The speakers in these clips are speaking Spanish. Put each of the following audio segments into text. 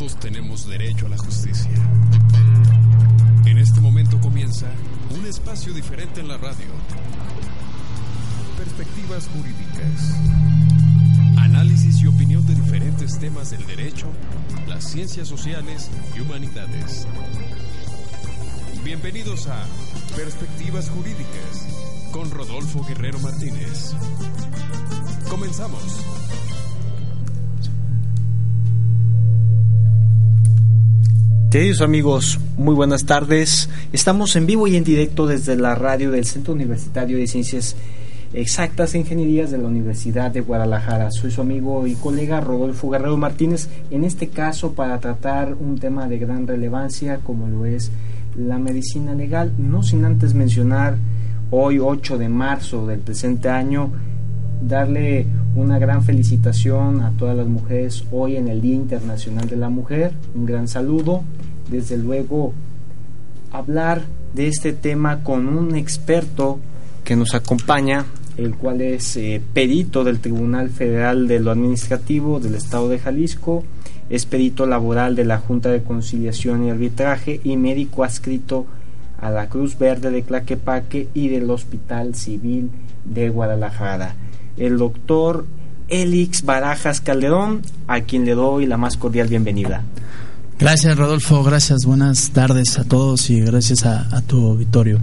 Todos tenemos derecho a la justicia. En este momento comienza un espacio diferente en la radio. Perspectivas jurídicas. Análisis y opinión de diferentes temas del derecho, las ciencias sociales y humanidades. Bienvenidos a Perspectivas Jurídicas con Rodolfo Guerrero Martínez. Comenzamos. Queridos amigos, muy buenas tardes. Estamos en vivo y en directo desde la radio del Centro Universitario de Ciencias Exactas e Ingenierías de la Universidad de Guadalajara. Soy su amigo y colega Rodolfo Guerrero Martínez, en este caso para tratar un tema de gran relevancia como lo es la medicina legal, no sin antes mencionar hoy 8 de marzo del presente año, darle una gran felicitación a todas las mujeres hoy en el Día Internacional de la Mujer, un gran saludo, desde luego hablar de este tema con un experto que nos acompaña, el cual es perito del Tribunal Federal de lo Administrativo del Estado de Jalisco, es perito laboral de la Junta de Conciliación y Arbitraje y médico adscrito a la Cruz Verde de Tlaquepaque y del Hospital Civil de Guadalajara, el doctor Elix Barajas Calderón, a quien le doy la más cordial bienvenida. Gracias, Rodolfo, gracias, buenas tardes a todos y gracias a tu auditorio.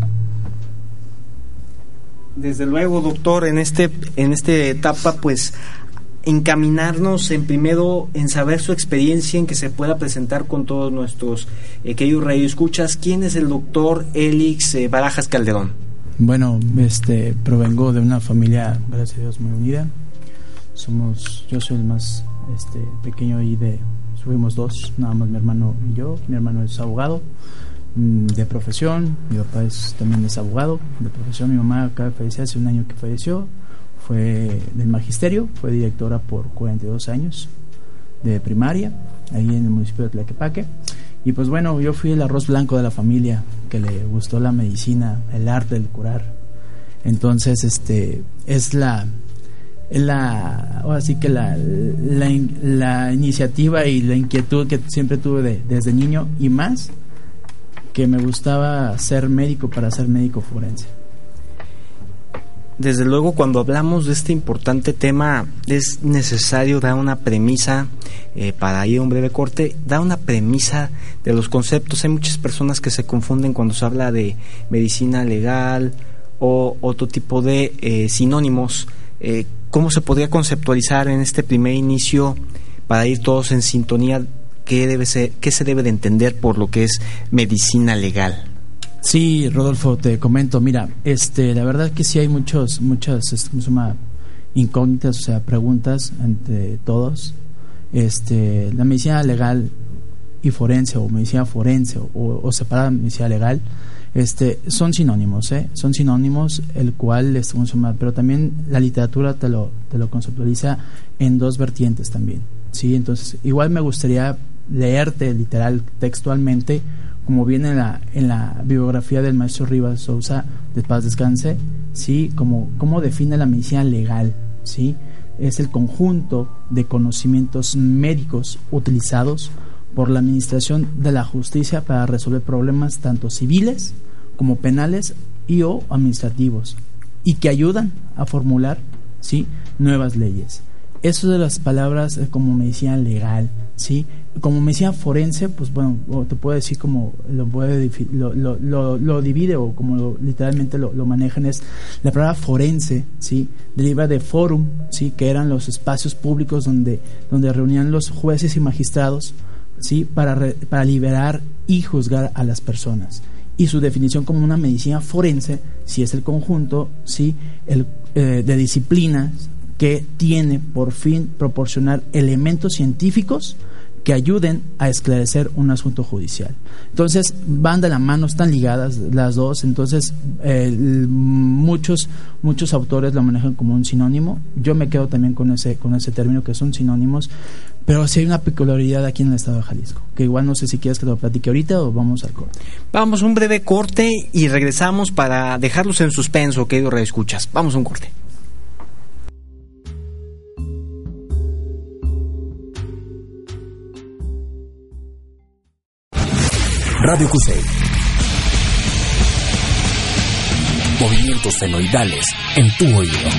Desde luego, doctor, en esta etapa, pues encaminarnos primero en saber su experiencia, en que se pueda presentar con todos nuestros queridos radioescuchas. ¿Quién es el doctor Elix Barajas Calderón? Bueno, provengo de una familia, gracias a Dios, muy unida. Yo soy el más pequeño ahí fuimos dos, nada más mi hermano y yo. Mi hermano es abogado de profesión, mi papá también es abogado de profesión, mi mamá acaba de fallecer, hace un año que falleció, fue del magisterio, fue directora por 42 años de primaria, ahí en el municipio de Tlaquepaque. Y pues bueno, yo fui el arroz blanco de la familia, que le gustó la medicina, el arte del curar. Entonces, ahora sí que la iniciativa y la inquietud que siempre tuve desde niño, y más que me gustaba ser médico para ser médico forense. Desde luego, cuando hablamos de este importante tema es necesario dar una premisa, para ir a un breve corte, dar una premisa de los conceptos. Hay muchas personas que se confunden cuando se habla de medicina legal o otro tipo de sinónimos. ¿Cómo se podría conceptualizar en este primer inicio para ir todos en sintonía? ¿Qué se debe de entender por lo que es medicina legal? Sí, Rodolfo, te comento, mira, la verdad que sí hay muchas incógnitas, o sea, preguntas entre todos. La medicina legal y forense, o medicina forense, o separada medicina legal, son sinónimos, son sinónimos, el cual pero también la literatura te lo conceptualiza en dos vertientes también, ¿sí? Entonces, igual me gustaría leerte literal, textualmente, como viene en la biografía del maestro Rivas Sousa, de paz descanse, ¿sí? Cómo define la medicina legal, ¿sí? Es el conjunto de conocimientos médicos utilizados por la administración de la justicia para resolver problemas tanto civiles como penales y o administrativos, y que ayudan a formular, ¿sí?, nuevas leyes. Eso de las palabras como medicina legal, ¿sí? Como medicina forense, pues bueno, te puedo decir como lo divide, o como literalmente lo manejan, es la palabra forense, ¿sí? Deriva de forum, ¿sí?, que eran los espacios públicos donde reunían los jueces y magistrados, ¿sí?, para liberar y juzgar a las personas. Y su definición como una medicina forense, sí, es el conjunto, ¿sí?, de disciplinas que tiene por fin proporcionar elementos científicos que ayuden a esclarecer un asunto judicial. Entonces van de la mano, están ligadas las dos. Entonces muchos autores lo manejan como un sinónimo. Yo me quedo también con ese término, que son sinónimos, pero sí hay una peculiaridad aquí en el estado de Jalisco, que igual no sé si quieres que lo platique ahorita o vamos al corte. Vamos a un breve corte y regresamos para dejarlos en suspenso, queridos radioescuchas. Vamos a un corte. Radio CUSEI. Movimientos senoidales en tu oído.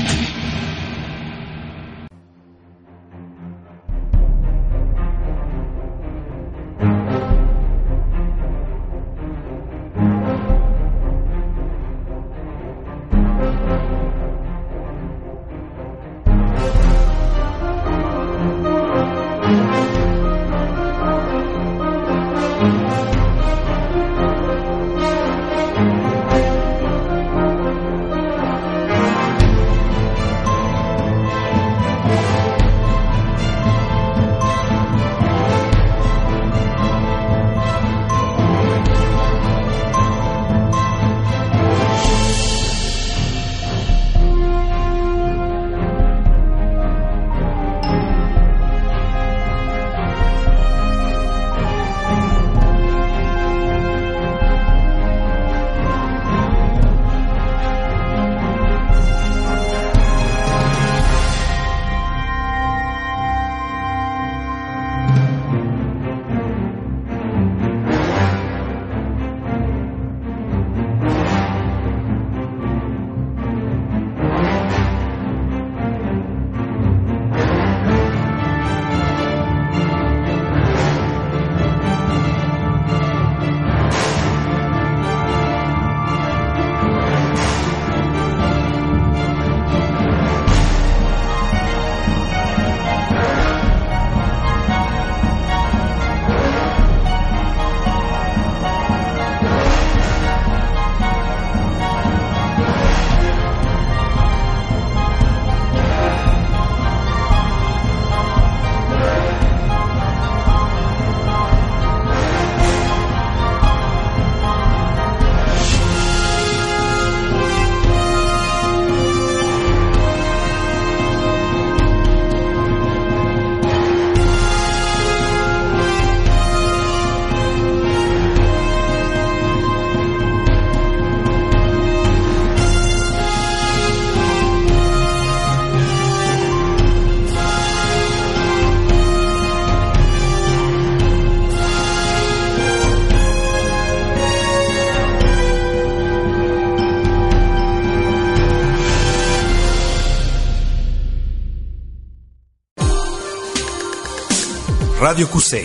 Radio CUSEI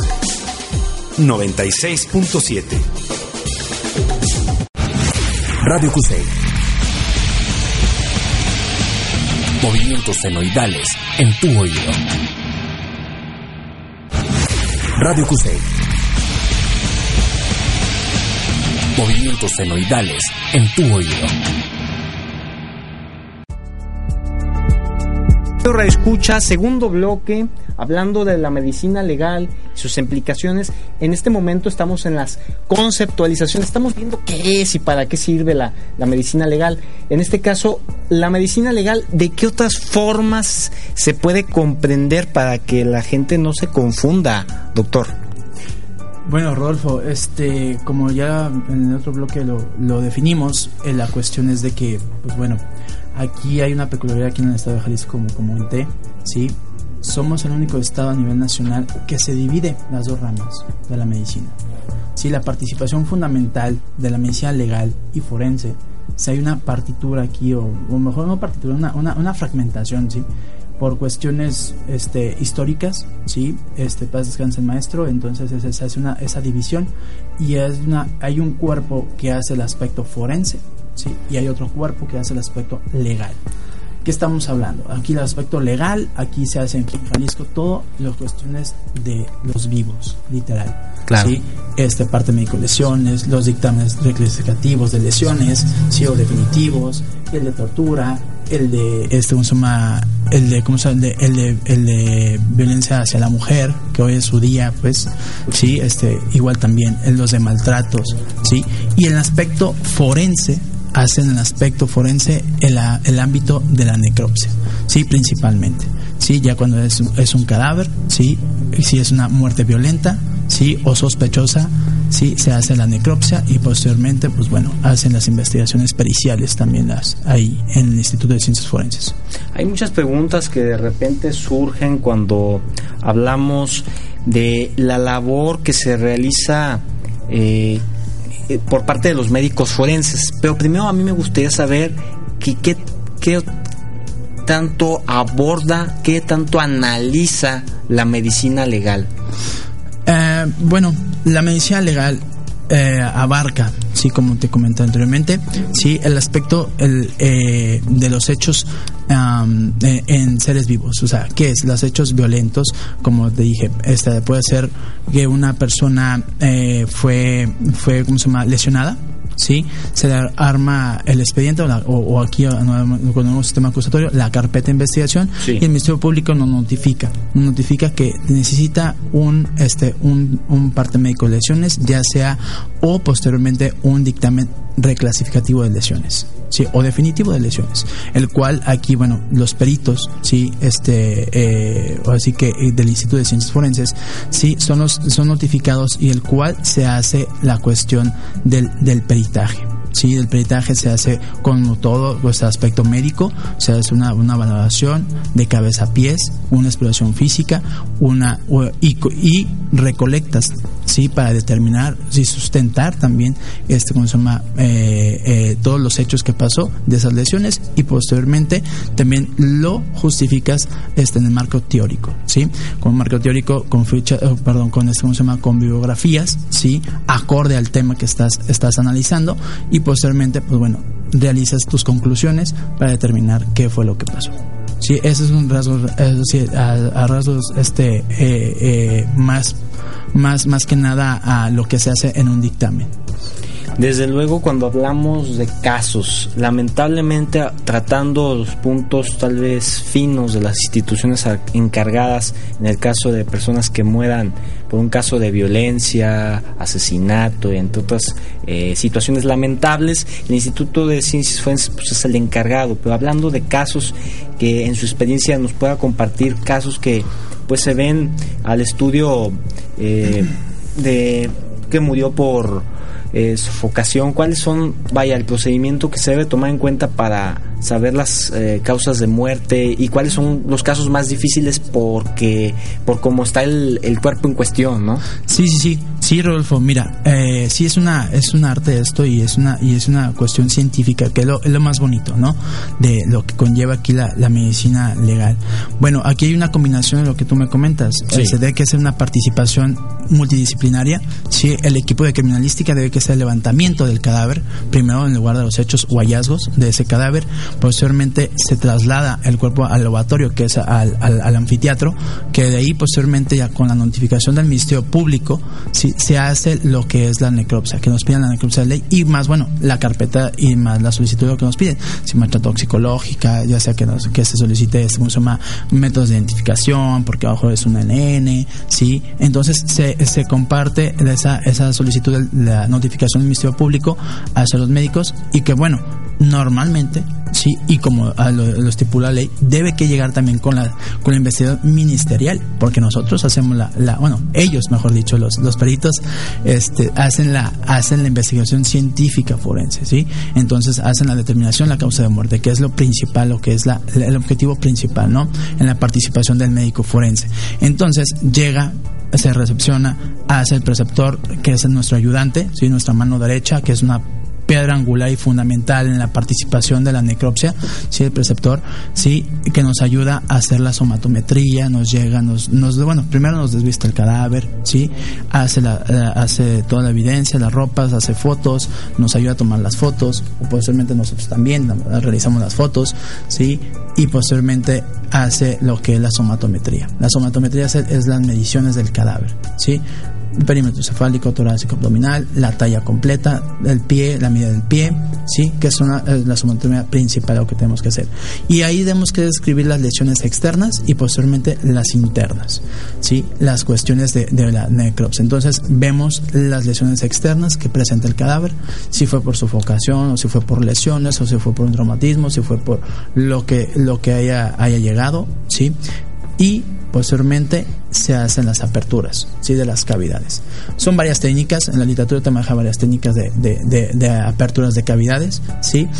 96.7. Radio CUSEI. Movimientos senoidales en tu oído. Radio CUSEI. Movimientos senoidales en tu oído. Escucha, segundo bloque, hablando de la medicina legal y sus implicaciones. En este momento estamos en las conceptualizaciones, estamos viendo qué es y para qué sirve la medicina legal. En este caso, la medicina legal, ¿de qué otras formas se puede comprender para que la gente no se confunda, doctor? Bueno, Rodolfo, como ya en el otro bloque lo definimos, la cuestión es de que, pues bueno, aquí hay una peculiaridad aquí en el estado de Jalisco, como comenté, ¿sí? Somos el único estado a nivel nacional que se divide las dos ramas de la medicina. Sí, la participación fundamental de la medicina legal y forense, si hay una partitura aquí, o mejor no partitura, una fragmentación, ¿sí? Por cuestiones históricas, ¿sí? Paz descanse el maestro, entonces se hace esa división y hay un cuerpo que hace el aspecto forense, ¿sí? Y hay otro cuerpo que hace el aspecto legal. ¿Qué estamos hablando? Aquí el aspecto legal, aquí se hace en Jalisco todo las cuestiones de los vivos, literal. Claro. ¿Sí? Parte médico lesiones, los dictámenes reclasificativos de lesiones, sí, o definitivos, el de tortura, el de el de violencia hacia la mujer, que hoy es su día, pues, sí, igual también los de maltratos, sí, y el aspecto forense hacen el aspecto forense el ámbito de la necropsia, sí, principalmente, sí, ya cuando es un cadáver, sí, si es una muerte violenta, sí, o sospechosa, sí, se hace la necropsia y posteriormente, pues bueno, hacen las investigaciones periciales también ahí en el Instituto de Ciencias Forenses. Hay muchas preguntas que de repente surgen cuando hablamos de la labor que se realiza por parte de los médicos forenses. Pero primero a mí me gustaría saber qué tanto aborda, qué tanto analiza la medicina legal. Bueno, la medicina legal abarca, sí, como te comenté anteriormente, sí, el aspecto de los hechos en seres vivos. O sea, ¿qué es? Los hechos violentos, como te dije, puede ser que una persona fue ¿cómo se llama?, lesionada, ¿sí? Se le arma el expediente o aquí con un sistema acusatorio la carpeta de investigación, sí. Y el Ministerio Público nos notifica que necesita un parte médico de lesiones, ya sea o posteriormente un dictamen reclasificativo de lesiones, sí, o definitivo de lesiones, el cual aquí, bueno, los peritos, sí, así que del Instituto de Ciencias Forenses, sí, son notificados, y el cual se hace la cuestión del peritaje. Sí, el peritaje se hace con todo este aspecto médico, se hace una valoración de cabeza a pies, una exploración física, y recolectas, sí, para determinar, sí, sustentar también ¿cómo se llama? Todos los hechos que pasó de esas lesiones, y posteriormente también lo justificas en el marco teórico, sí, con marco teórico, con ¿cómo se llama?, con bibliografías, sí, acorde al tema que estás analizando, y posteriormente, pues bueno, realizas tus conclusiones para determinar qué fue lo que pasó. Sí, ese es un rasgo, a rasgos más que nada a lo que se hace en un dictamen. Desde luego, cuando hablamos de casos, lamentablemente tratando los puntos tal vez finos de las instituciones encargadas, en el caso de personas que mueran por un caso de violencia, asesinato, entre otras situaciones lamentables, el Instituto de Ciencias Forenses pues es el encargado. Pero hablando de casos que en su experiencia nos pueda compartir, casos que pues se ven al estudio de que murió por sofocación, ¿cuáles son, el procedimiento que se debe tomar en cuenta para saber las causas de muerte, y cuáles son los casos más difíciles por cómo está el cuerpo en cuestión, ¿no? Sí, Rodolfo, mira, sí es un arte esto, y es una cuestión científica, que es lo más bonito, ¿no?, de lo que conlleva aquí la medicina legal. Bueno, aquí hay una combinación de lo que tú me comentas, sí. Se debe que hacer una participación multidisciplinaria, sí, el equipo de criminalística debe que hacer el levantamiento del cadáver, primero en el lugar de los hechos o hallazgos de ese cadáver, posteriormente se traslada el cuerpo al lavatorio, que es al anfiteatro, que de ahí posteriormente, ya con la notificación del Ministerio Público, sí, se hace lo que es la necropsia, que nos piden la necropsia de ley, y más, bueno, la carpeta y más la solicitud que nos piden, si muestra toxicológica, ya sea que se solicite ¿cómo se llama?, métodos de identificación, porque abajo es un NN, sí, entonces se comparte esa solicitud de la notificación del Ministerio Público hacia los médicos, y que bueno, normalmente, sí, y como lo estipula la ley, debe que llegar también con la investigación ministerial, porque nosotros hacemos ellos, mejor dicho, los peritos hacen la investigación científica forense, ¿sí? Entonces hacen la determinación de la causa de muerte, que es lo principal, lo que es el objetivo principal, ¿no?, en la participación del médico forense. Entonces se recepciona, hace el preceptor, que es nuestro ayudante, ¿sí?, nuestra mano derecha, que es una piedra angular y fundamental en la participación de la necropsia, sí, el preceptor, sí, que nos ayuda a hacer la somatometría, primero nos desviste el cadáver, sí, hace toda la evidencia, las ropas, hace fotos, nos ayuda a tomar las fotos, o posteriormente nosotros también realizamos las fotos, sí, y posteriormente hace lo que es la somatometría. La somatometría es las mediciones del cadáver, sí, el perímetro cefálico, torácico, abdominal, la talla completa del pie, la medida del pie, sí, que es la somatometría principal, lo que tenemos que hacer. Y ahí tenemos que describir las lesiones externas y posteriormente las internas, sí, las cuestiones de la necropsia. Entonces vemos las lesiones externas que presenta el cadáver, si fue por sofocación, o si fue por lesiones, o si fue por un traumatismo, si fue por lo que haya llegado, sí, y posteriormente se hacen las aperturas, ¿sí?, de las cavidades. Son varias técnicas, en la literatura te maneja varias técnicas de aperturas de cavidades, ¿sí?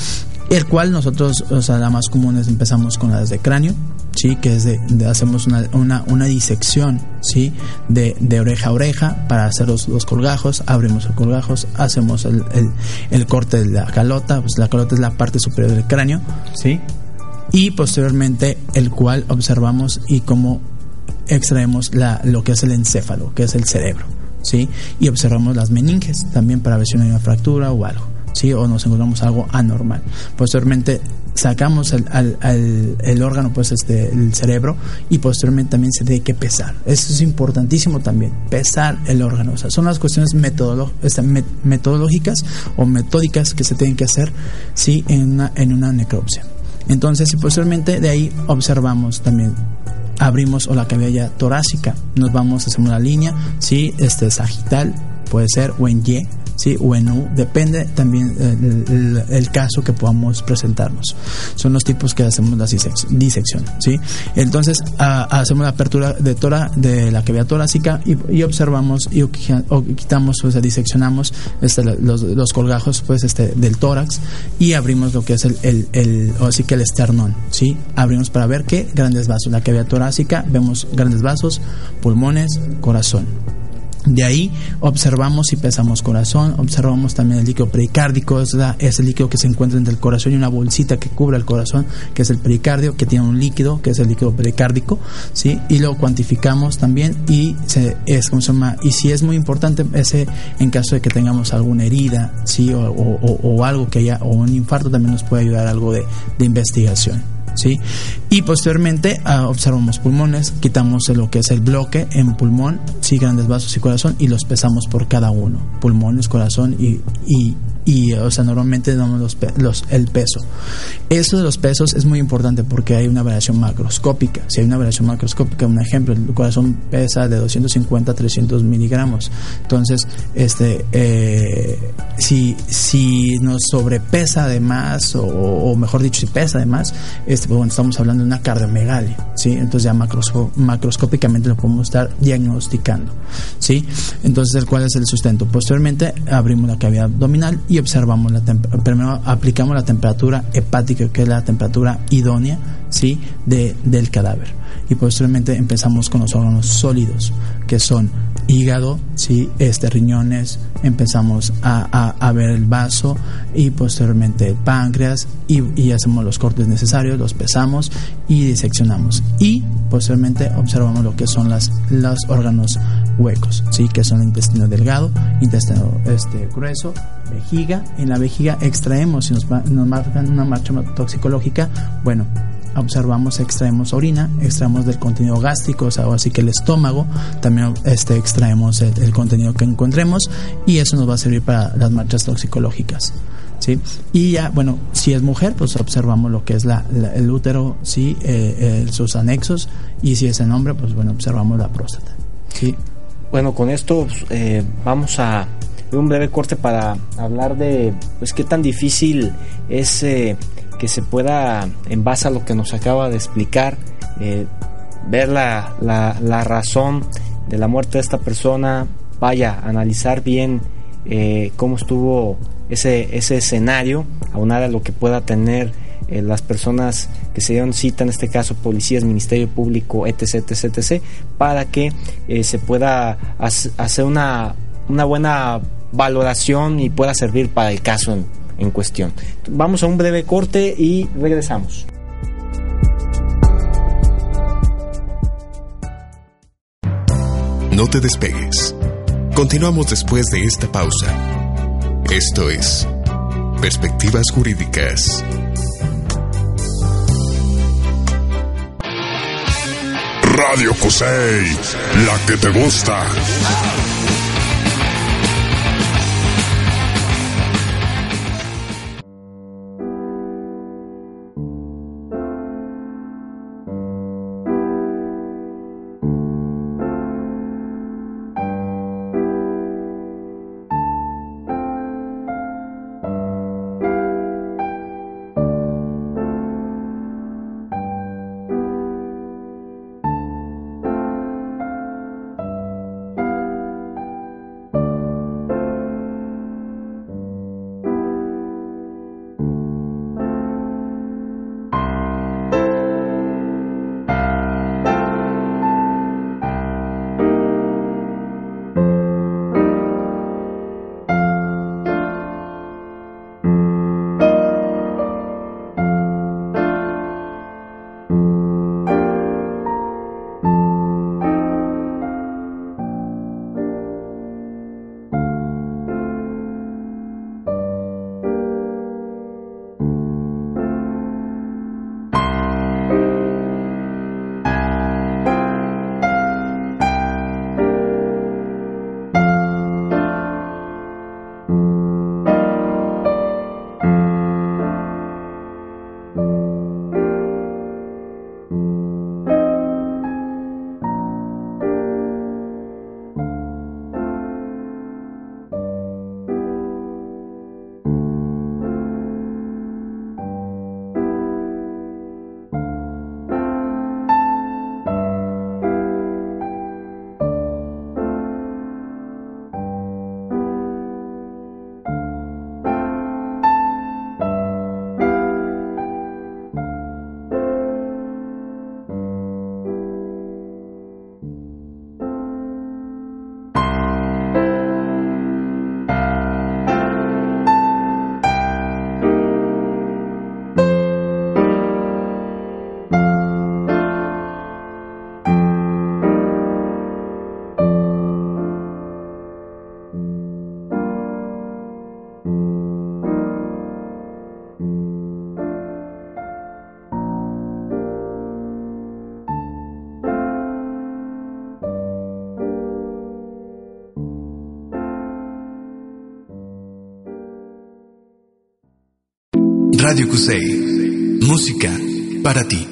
el cual nosotros, o sea, la más común es empezamos con las de cráneo, sí, que es hacemos una disección, sí, de oreja a oreja para hacer los colgajos. Abrimos el colgajos, hacemos el corte de la calota. Pues la calota es la parte superior del cráneo, sí, y posteriormente el cual observamos y cómo extraemos lo que es el encéfalo, que es el cerebro, sí, y observamos las meninges también para ver si no hay una fractura o algo, sí, o nos encontramos algo anormal. Posteriormente sacamos el órgano, pues el cerebro, y posteriormente también se tiene que pesar. Eso es importantísimo también, pesar el órgano. O sea, son las cuestiones metodológicas o metódicas que se tienen que hacer, sí, en una necropsia. Entonces, y posteriormente de ahí observamos también, abrimos o la cavidad torácica, nos vamos, hacemos la línea, sí, sagital puede ser, o en Y, sí, o en U, depende también el caso que podamos presentarnos. Son los tipos que hacemos la disección, sí. Entonces hacemos la apertura de la cavidad torácica y observamos o quitamos, o sea, diseccionamos los colgajos, pues del tórax, y abrimos lo que es o así que el esternón, sí. Abrimos para ver qué grandes vasos, la cavidad torácica, vemos grandes vasos, pulmones, corazón. De ahí observamos y pesamos corazón, observamos también el líquido pericárdico, es el líquido que se encuentra entre el corazón y una bolsita que cubre el corazón, que es el pericardio, que tiene un líquido, que es el líquido pericárdico, ¿sí? Y lo cuantificamos también y y si es muy importante en caso de que tengamos alguna herida, ¿sí? O algo que haya, o un infarto, también nos puede ayudar algo de investigación, ¿sí? Y posteriormente observamos pulmones, quitamos lo que es el bloque en pulmón, sí, grandes vasos y corazón, y los pesamos por cada uno, pulmones, corazón y o sea, normalmente damos el peso. Eso de los pesos es muy importante porque hay una variación macroscópica. Si hay una variación macroscópica, un ejemplo, el corazón pesa de 250 a 300 miligramos. Entonces, si nos sobrepesa de más, o mejor dicho, si pesa de más, pues bueno, estamos hablando de una cardiomegalia, ¿sí? Entonces ya macroscópicamente lo podemos estar diagnosticando, ¿sí? Entonces, ¿cuál es el sustento? Posteriormente abrimos la cavidad abdominal y observamos primero aplicamos la temperatura hepática, que es la temperatura idónea, ¿sí? del cadáver, y posteriormente empezamos con los órganos sólidos, que son hígado, ¿sí? Riñones, empezamos a ver el vaso y posteriormente el páncreas, y hacemos los cortes necesarios, los pesamos y diseccionamos, y posteriormente observamos lo que son los órganos huecos, ¿sí? Que son el intestino delgado, intestino grueso, vejiga. En la vejiga extraemos, si nos marcan una marcha toxicológica, bueno, observamos, extraemos orina, extraemos del contenido gástrico, o sea, así que el estómago, también extraemos el contenido que encontremos, y eso nos va a servir para las marchas toxicológicas, ¿sí? Y ya, bueno, si es mujer, pues observamos lo que es el útero, ¿sí? Sus anexos, y si es el hombre, pues bueno, observamos la próstata, ¿sí? Bueno, con esto vamos a un breve corte para hablar de pues qué tan difícil es que se pueda, en base a lo que nos acaba de explicar, ver la razón de la muerte de esta persona, analizar bien cómo estuvo ese escenario, aunar a lo que pueda tener las personas que se dieron cita, en este caso policías, Ministerio Público, etc., para que se pueda hacer una buena valoración y pueda servir para el caso en cuestión. Vamos a un breve corte y regresamos. No te despegues. Continuamos después de esta pausa. Esto es Perspectivas Jurídicas. Radio Cusey, la que te gusta. Radio Cusey. Música para ti.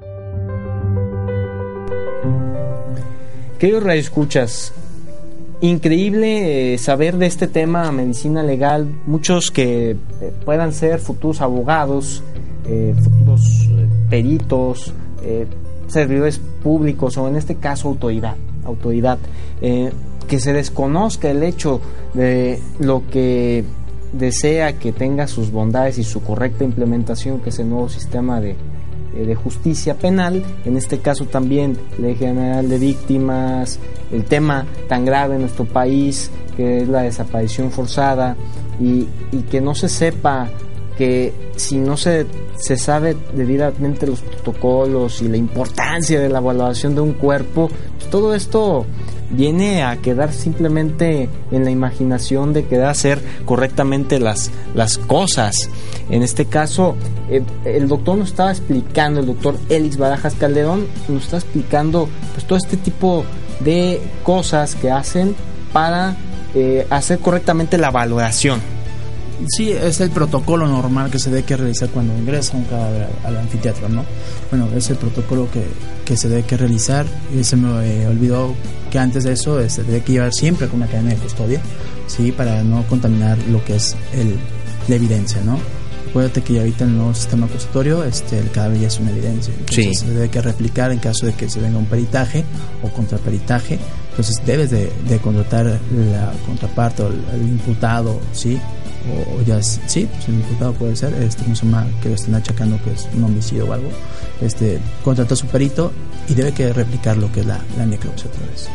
Queridos radioescuchas, increíble saber de este tema, medicina legal. Muchos que puedan ser futuros abogados, futuros peritos, servidores públicos o en este caso autoridad, que se desconozca el hecho de lo que desea que tenga sus bondades y su correcta implementación, que es el nuevo sistema de justicia penal, en este caso también Ley General de Víctimas, el tema tan grave en nuestro país que es la desaparición forzada, y que no se sepa que si no se sabe debidamente los protocolos y la importancia de la evaluación de un cuerpo, pues todo esto viene a quedar simplemente en la imaginación de que da hacer correctamente las cosas. En este caso, el doctor nos estaba explicando, el doctor Elix Barajas Calderón nos está explicando pues todo este tipo de cosas que hacen para hacer correctamente la valoración. Sí, es el protocolo normal que se debe que realizar cuando ingresa un cadáver al anfiteatro, ¿no? Bueno, es el protocolo que se debe que realizar, y se me olvidó que antes de eso se debe que llevar siempre con una cadena de custodia, ¿sí? Para no contaminar lo que es la evidencia, ¿no? Acuérdate que ya ahorita en el nuevo sistema acusatorio el cadáver ya es una evidencia, entonces se debe que replicar en caso de que se venga un peritaje o contraperitaje. Entonces debes de contratar la contraparte o el imputado, ¿sí? O ya sí, pues el imputado puede ser ¿cómo se llama? Que lo estén achacando que es un homicidio o algo, contrata a su perito y debe que replicar lo que es la necropsia otra vez,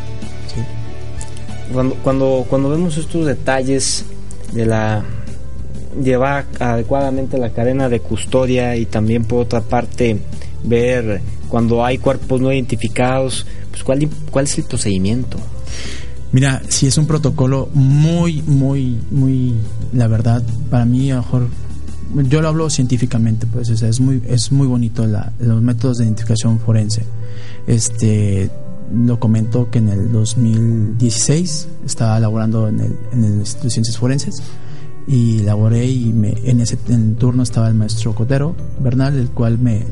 ¿sí? Cuando vemos estos detalles de llevar adecuadamente la cadena de custodia, y también por otra parte ver cuando hay cuerpos no identificados, pues ¿cuál es el procedimiento? Mira, si es un protocolo muy, la verdad, para mí a lo mejor, yo lo hablo científicamente, pues, o sea, es muy bonito los métodos de identificación forense. Lo comento que en el 2016 estaba laborando en el Instituto de Ciencias Forenses, y laboré, y en el turno estaba el maestro Cotero Bernal, el cual me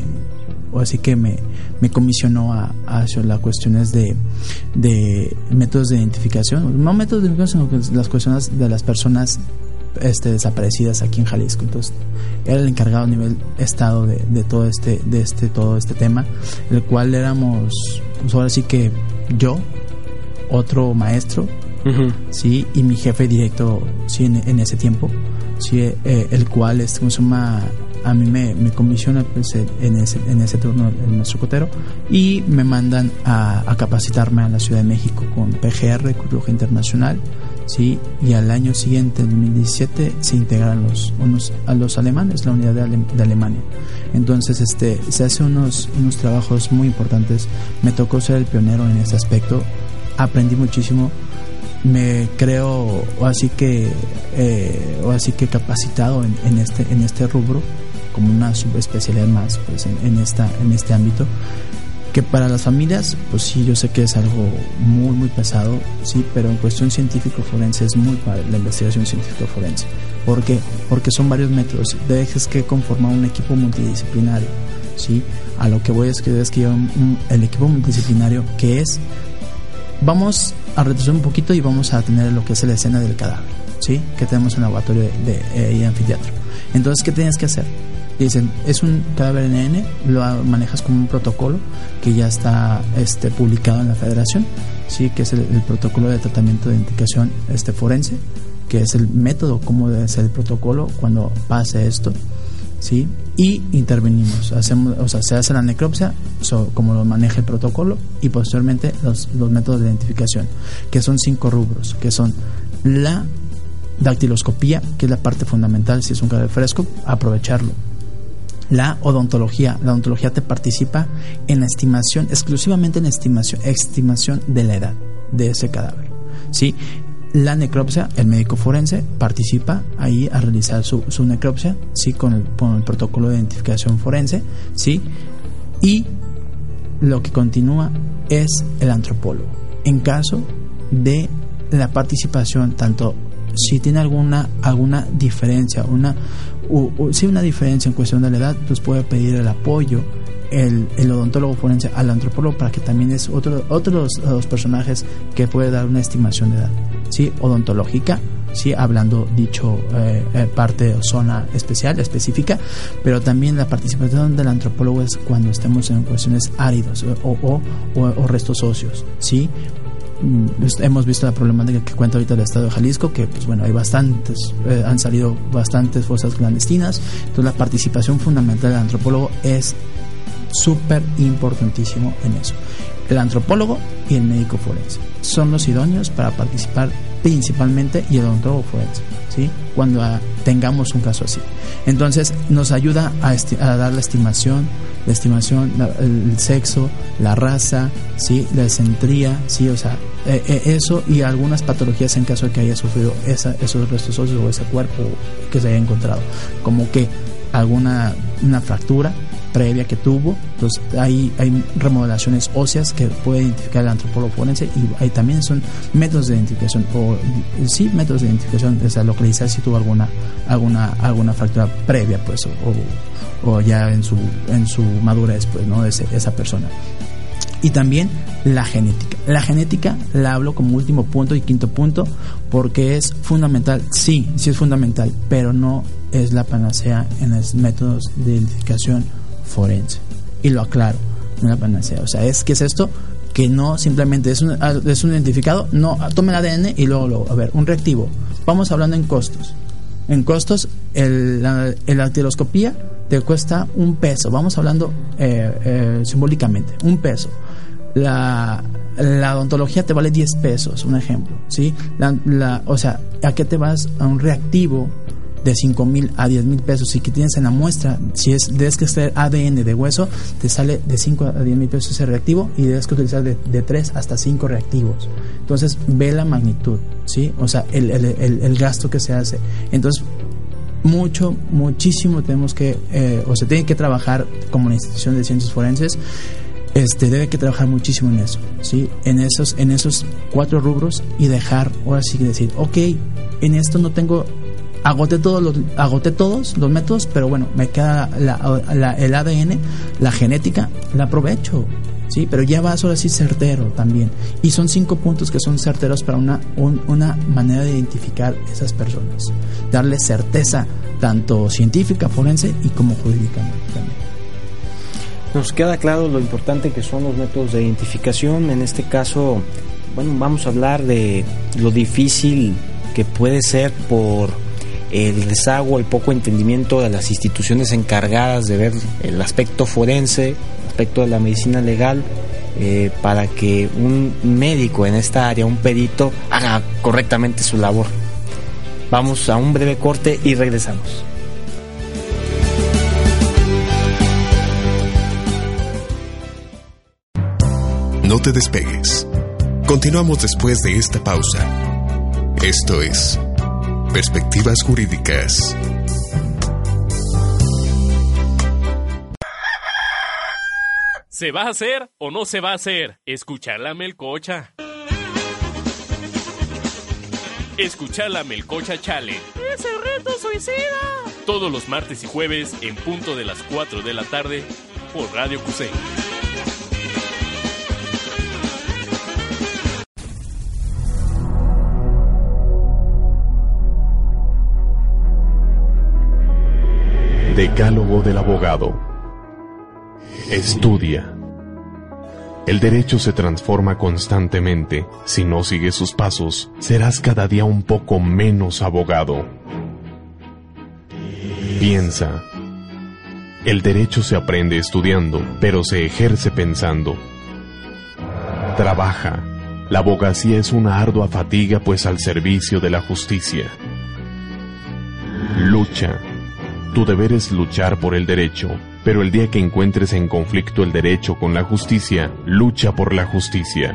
comisionó a hacer las cuestiones de métodos de identificación, no métodos de identificación, sino que las cuestiones de las personas desaparecidas aquí en Jalisco. Entonces era el encargado a nivel estado de todo este tema, el cual éramos, pues ahora sí que yo, otro maestro, sí, y mi jefe directo, sí, en ese tiempo, sí, el cual ¿cómo se llama? A mí me comisiona, pues, en ese turno el maestro Cotero, y me mandan a capacitarme a la Ciudad de México con PGR, Cruz Roja Internacional, ¿sí? Y al año siguiente, en 2017, se integran a los alemanes, la unidad de Alemania. Entonces se hacen unos trabajos muy importantes. Me tocó ser el pionero en ese aspecto, aprendí muchísimo, me creo así que capacitado en este rubro, como una subespecialidad más, pues, en este ámbito, que para las familias, pues sí, yo sé que es algo muy pesado, sí, pero en cuestión científico forense es muy padre la investigación científica forense. ¿Por qué? Porque son varios métodos, debes que conformar un equipo multidisciplinario, sí. A lo que voy es que debes que llevar el equipo multidisciplinario, que es, vamos a retroceder un poquito y vamos a tener lo que es la escena del cadáver, sí, que tenemos en el laboratorio de anfiteatro. Entonces, ¿qué tienes que hacer? Dicen, es un cadáver NN, lo manejas como un protocolo que ya está publicado en la Federación, sí, que es el protocolo de tratamiento de identificación forense, que es el método, cómo debe ser el protocolo cuando pase esto, sí, y intervenimos, se hace la necropsia, como lo maneja el protocolo, y posteriormente los métodos de identificación, que son 5 rubros, que son la dactiloscopía, que es la parte fundamental si es un cadáver fresco, aprovecharlo. La odontología te participa en la estimación, exclusivamente en la estimación de la edad de ese cadáver, ¿sí? La necropsia, el médico forense participa ahí a realizar su necropsia, ¿sí? Con el protocolo de identificación forense, ¿sí? Y lo que continúa es el antropólogo, en caso de la participación tanto si tiene alguna diferencia, una diferencia en cuestión de la edad, pues puede pedir el apoyo el odontólogo forense al antropólogo, para que también es otro de los personajes que puede dar una estimación de edad, ¿sí? Odontológica, sí, hablando dicho parte o zona específica, pero también la participación del antropólogo es cuando estemos en cuestiones áridos o restos óseos, ¿sí? Hemos visto la problemática que cuenta ahorita el estado de Jalisco, que pues bueno, hay bastantes, han salido bastantes fosas clandestinas. Entonces la participación fundamental del antropólogo es súper importantísimo en eso. El antropólogo y el médico forense son los idóneos para participar principalmente, y el odontólogo forense, ¿sí? Cuando tengamos un caso así. Entonces nos ayuda a dar la estimación, el sexo, la raza, ¿sí? La escentría, ¿sí? O sea, eso, y algunas patologías en caso de que haya sufrido esos restos óseos o ese cuerpo que se haya encontrado, como que una fractura previa que tuvo. Entonces hay remodelaciones óseas que puede identificar el antropólogo forense, y ahí también son métodos de identificación, o sea, localizar si tuvo alguna fractura previa, pues, o ya en su madurez, pues, ¿no? De esa persona. Y también la genética la hablo como último punto y quinto punto, porque es fundamental. Sí es fundamental, pero no es la panacea en los métodos de identificación forense, y lo aclaro, no es la panacea. O sea, ¿qué es esto? Que no simplemente es un identificado, no, tome el ADN y luego a ver, un reactivo. Vamos hablando en costos. En costos, la dactiloscopía te cuesta $1. Vamos hablando simbólicamente, $1. La odontología te vale $10, un ejemplo, ¿sí? O sea, ¿a qué te vas? A un reactivo de $5,000 a $10,000, y que tienes en la muestra, si debes que extraer ADN de hueso, te sale de $5,000 a $10,000 ese reactivo, y debes que utilizar de 3 hasta 5 reactivos. Entonces ve la magnitud, ¿sí? O sea, el gasto que se hace. Entonces muchísimo tenemos que se tiene que trabajar como la institución de ciencias forenses. Debe que trabajar muchísimo en eso, ¿sí? En esos 4 rubros, y dejar, ahora sí que decir, ok, en esto no tengo, agoté todos los métodos, pero bueno, me queda el ADN, la genética, la aprovecho, ¿sí? Pero ya vas ahora sí certero también, y son 5 puntos que son certeros para una manera de identificar esas personas, darle certeza tanto científica, forense, y como jurídica también. Nos queda claro lo importante que son los métodos de identificación. En este caso, bueno, vamos a hablar de lo difícil que puede ser por el rezago, el poco entendimiento de las instituciones encargadas de ver el aspecto forense, el aspecto de la medicina legal, para que un médico en esta área, un perito, haga correctamente su labor. Vamos a un breve corte y regresamos. No te despegues. Continuamos después de esta pausa. Esto es Perspectivas Jurídicas. ¿Se va a hacer o no se va a hacer? Escuchar la melcocha. Escuchar la melcocha chale. ¡Ese reto suicida! Todos los martes y jueves en punto de las 4 de la tarde por Radio Cusey. Decálogo del abogado. Estudia. El derecho se transforma constantemente. Si no sigues sus pasos, serás cada día un poco menos abogado. Piensa. El derecho se aprende estudiando, pero se ejerce pensando. Trabaja. La abogacía es una ardua fatiga, pues al servicio de la justicia. Lucha. Tu deber es luchar por el derecho, pero el día que encuentres en conflicto el derecho con la justicia, lucha por la justicia.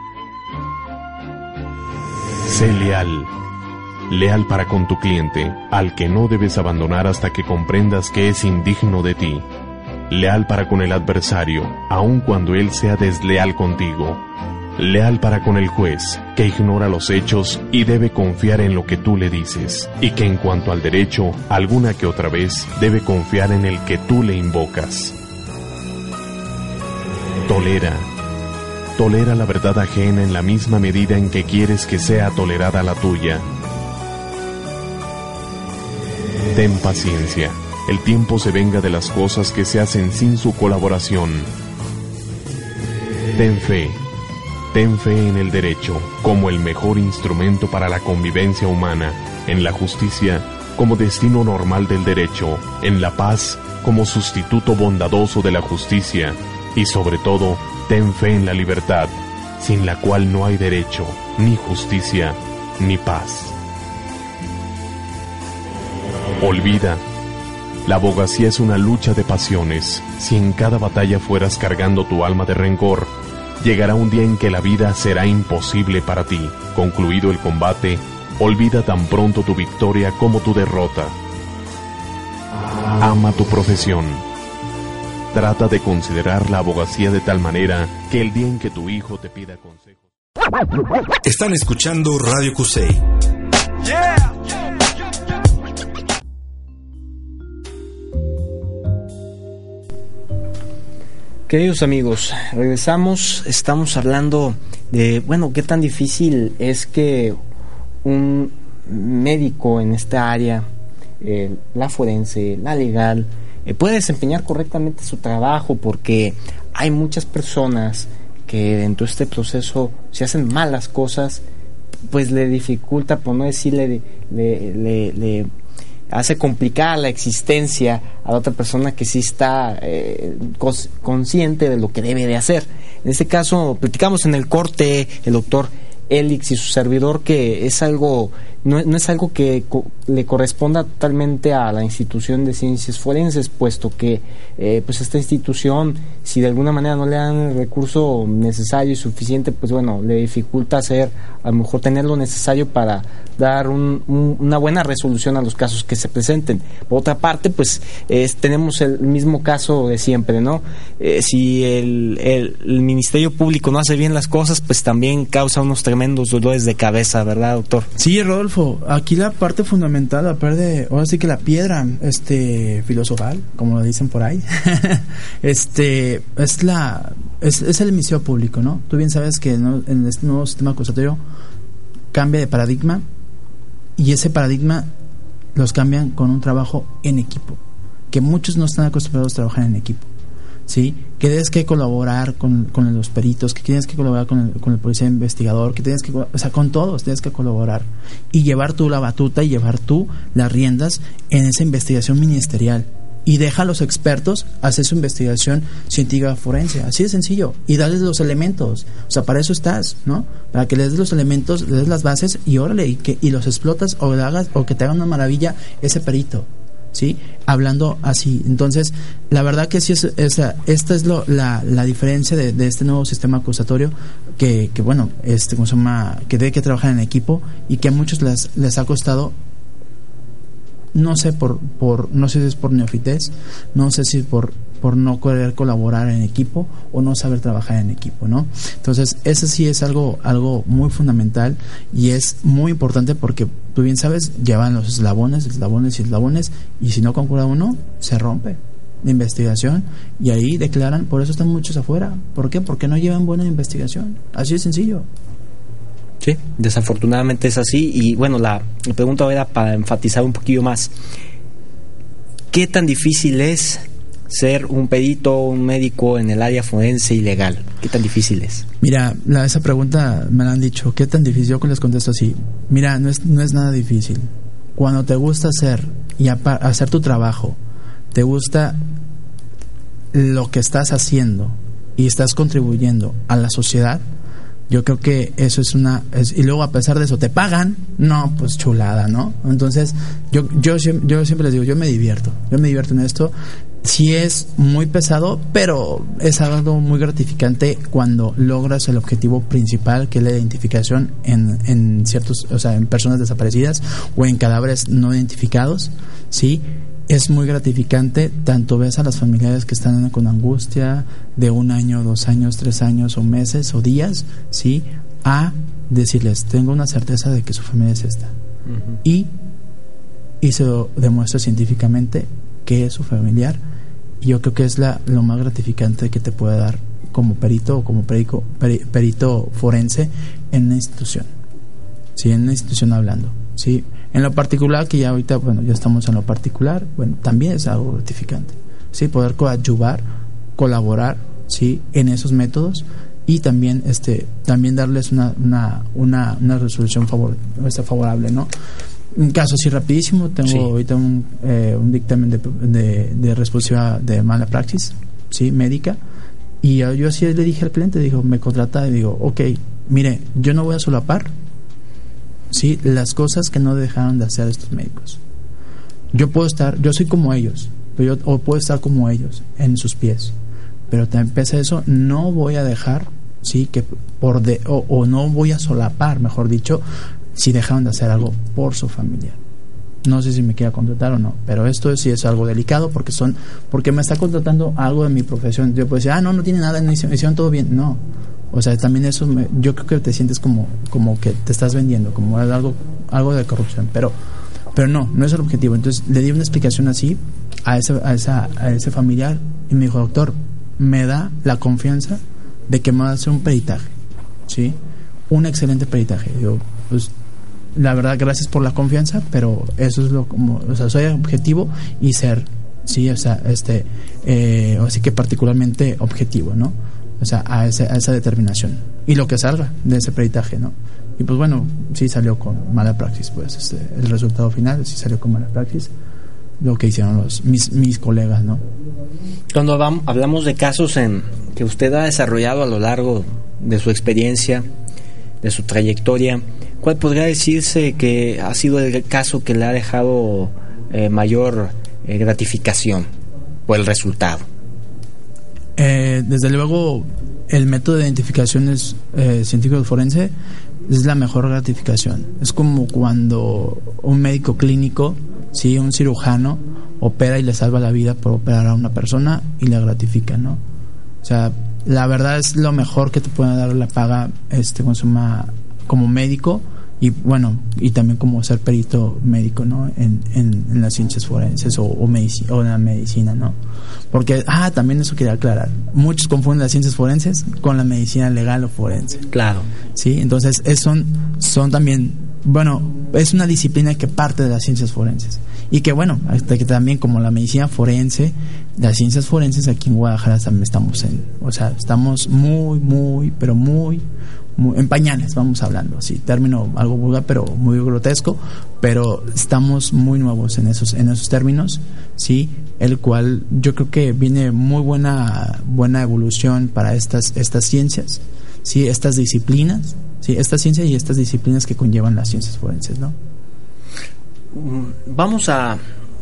Sé leal. Leal para con tu cliente, al que no debes abandonar hasta que comprendas que es indigno de ti. Leal para con el adversario, aun cuando él sea desleal contigo. leal para con el juez, que ignora los hechos y debe confiar en lo que tú le dices, y que en cuanto al derecho, alguna que otra vez debe confiar en el que tú le invocas. Tolera la verdad ajena en la misma medida en que quieres que sea tolerada la tuya. Ten paciencia, el tiempo se venga de las cosas que se hacen sin su colaboración. Ten fe en el derecho como el mejor instrumento para la convivencia humana, en la justicia como destino normal del derecho, en la paz como sustituto bondadoso de la justicia, y sobre todo, ten fe en la libertad, sin la cual no hay derecho, ni justicia, ni paz. Olvida, la abogacía es una lucha de pasiones. Si en cada batalla fueras cargando tu alma de rencor, llegará un día en que la vida será imposible para ti. Concluido el combate, olvida tan pronto tu victoria como tu derrota. Ama tu profesión. Trata de considerar la abogacía de tal manera que el día en que tu hijo te pida consejo. Están escuchando Radio Cusey. Queridos amigos, regresamos. Estamos hablando de, qué tan difícil es que un médico en esta área, la forense, la legal, pueda desempeñar correctamente su trabajo, porque hay muchas personas que dentro de este proceso, si hacen malas cosas, pues le dificulta, por no decirle, le hace complicar la existencia a la otra persona que sí está consciente de lo que debe de hacer. En este caso, platicamos en el corte, el doctor Elix y su servidor, que es algo, no es algo que le corresponda totalmente a la institución de ciencias forenses, puesto que pues esta institución, si de alguna manera no le dan el recurso necesario y suficiente, pues le dificulta hacer, a lo mejor tener lo necesario para dar una buena resolución a los casos que se presenten. Por otra parte, pues tenemos el mismo caso de siempre, ¿no? Si el Ministerio Público no hace bien las cosas, pues también causa unos tremendos dolores de cabeza, ¿verdad, doctor? Sí, Rodolfo, aquí la parte fundamental, ahora sí que la piedra filosofal, como lo dicen por ahí, es el Ministerio Público, ¿no? Tú bien sabes que en este nuevo sistema acusatorio cambia de paradigma, y ese paradigma los cambian con un trabajo en equipo, que muchos no están acostumbrados a trabajar en equipo, ¿sí? Que tienes que colaborar con los peritos, que tienes que colaborar con el policía investigador, que tienes que, con todos tienes que colaborar y llevar tú la batuta y llevar tú las riendas en esa investigación ministerial. Y deja a los expertos hacer su investigación científica forense, así de sencillo, y darles los elementos. Para eso estás, ¿no? Para que les des los elementos, les des las bases y órale, y los explotas o le hagas, o que te haga una maravilla ese perito, ¿sí? Hablando así. Entonces, la verdad que sí esta es la diferencia de este nuevo sistema acusatorio que ¿cómo se llama? Que debe que trabajar en equipo, y que a muchos les ha costado. No sé no sé si es por neofitez, no sé si por no querer colaborar en equipo o no saber trabajar en equipo, ¿no? Entonces, eso sí es algo muy fundamental, y es muy importante porque tú bien sabes, llevan los eslabones, y si no concuerda uno, se rompe la investigación, y ahí declaran. Por eso están muchos afuera. ¿Por qué? Porque no llevan buena investigación. Así de sencillo. Sí, desafortunadamente es así. Y la pregunta era para enfatizar un poquillo más. ¿Qué tan difícil es ser un perito, un médico en el área forense y legal? ¿Qué tan difícil es? Mira, esa pregunta me la han dicho. ¿Qué tan difícil? Yo les contesto así. Mira, no es nada difícil. Cuando te gusta hacer tu trabajo, te gusta lo que estás haciendo y estás contribuyendo a la sociedad, yo creo que eso y luego a pesar de eso te pagan, no, pues chulada, ¿no? Entonces yo siempre les digo, yo me divierto en esto. Sí es muy pesado, pero es algo muy gratificante cuando logras el objetivo principal, que es la identificación en ciertos, en personas desaparecidas o en cadáveres no identificados, ¿sí? es muy gratificante. Tanto ves a las familiares que están con angustia de 1 año, 2 años, 3 años o meses o días, ¿sí? A decirles, tengo una certeza de que su familia es esta. Y se demuestra científicamente que es su familiar. Y yo creo que es lo más gratificante que te puede dar como perito o como perito forense en una institución, ¿sí? En una institución hablando, ¿sí? En lo particular, que ya ahorita, bueno, ya estamos en lo particular, bueno, también es algo gratificante, ¿sí? Poder coadyuvar, colaborar, ¿sí? En esos métodos y también darles una resolución favorable, ¿no? Un caso así rapidísimo, tengo ahorita un dictamen de responsiva de mala praxis, ¿sí? Médica, y yo así le dije al cliente, me contrata y digo, ok, mire, yo no voy a solapar, ¿sí? Las cosas que no dejaron de hacer estos médicos. Yo soy como ellos, o puedo estar como ellos en sus pies, pero también pese a eso no voy a dejar, ¿sí? Que o no voy a solapar, mejor dicho, si dejaron de hacer algo por su familia. No sé si me quiera contratar o no, pero esto sí es algo delicado porque me está contratando algo de mi profesión. Yo puedo decir, no tiene nada, hicieron todo bien. No, o sea, también eso yo creo que te sientes como que te estás vendiendo, como algo de corrupción, pero no es el objetivo. Entonces le di una explicación así a ese familiar y me dijo, doctor, me da la confianza de que me va a hacer un peritaje, ¿sí? Un excelente peritaje. Yo, pues, la verdad, gracias por la confianza, pero eso es soy objetivo y ser, sí, o sea, así que particularmente objetivo, ¿no? O sea, a esa determinación y lo que salga de ese peritaje, ¿no? Y pues bueno, sí salió con mala praxis, pues el resultado final sí salió con mala praxis, lo que hicieron mis colegas, ¿no? Cuando hablamos de casos que usted ha desarrollado a lo largo de su experiencia, de su trayectoria, ¿cuál podría decirse que ha sido el caso que le ha dejado mayor gratificación por el resultado? Desde luego, el método de identificación científico forense es la mejor gratificación. Es como cuando un médico clínico, ¿sí? Un cirujano opera y le salva la vida por operar a una persona y la gratifica, ¿no? O sea, la verdad es lo mejor que te puede dar la paga como médico y bueno, y también como ser perito médico, ¿no? En las ciencias forenses o en la medicina, ¿no? Porque también eso quería aclarar, muchos confunden las ciencias forenses con la medicina legal o forense. Claro. Sí, entonces son también, bueno, es una disciplina que parte de las ciencias forenses y que bueno, hasta que también como la medicina forense, las ciencias forenses aquí en Guadalajara también estamos muy pero muy en pañales, vamos hablando así, término algo vulgar pero muy grotesco, pero estamos muy nuevos en esos términos, sí, el cual yo creo que viene muy buena evolución para estas ciencias, sí, estas disciplinas, sí, esta ciencia y estas disciplinas que conllevan las ciencias forenses, ¿no? Vamos a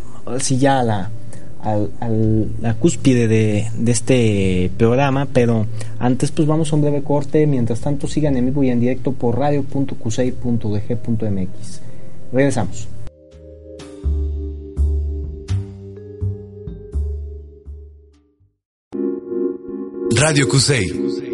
la cúspide de este programa, pero antes pues vamos a un breve corte. Mientras tanto sigan en vivo y en directo por radio.cusey.udg.mx. Regresamos. Radio Cusey.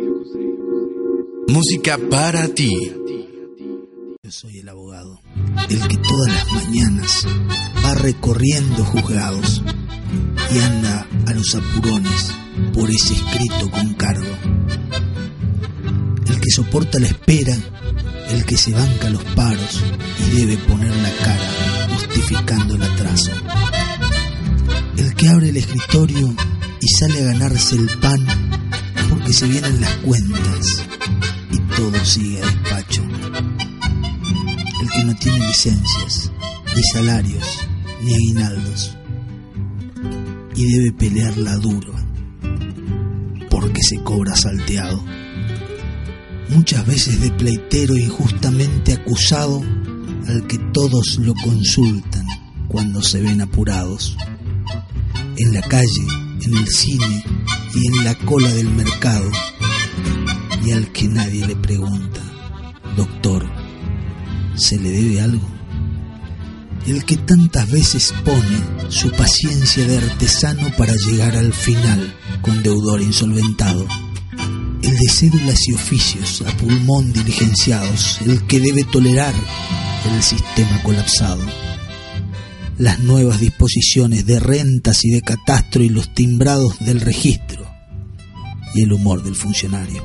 Música para ti. Yo soy el abogado, el que todas las mañanas va recorriendo juzgados y anda a los apurones por ese escrito con cargo. El que soporta la espera, el que se banca los paros y debe poner la cara justificando el atraso. El que abre el escritorio y sale a ganarse el pan porque se vienen las cuentas y todo sigue a despacho. El que no tiene licencias, ni salarios, ni aguinaldos y debe pelearla duro porque se cobra salteado. Muchas veces de pleitero injustamente acusado al que todos lo consultan cuando se ven apurados. En la calle, en el cine y en la cola del mercado, y al que nadie le pregunta: doctor, ¿se le debe algo? el que tantas veces pone su paciencia de artesano para llegar al final con deudor insolventado, el de cédulas y oficios a pulmón diligenciados, el que debe tolerar el sistema colapsado, las nuevas disposiciones de rentas y de catastro y los timbrados del registro y el humor del funcionario.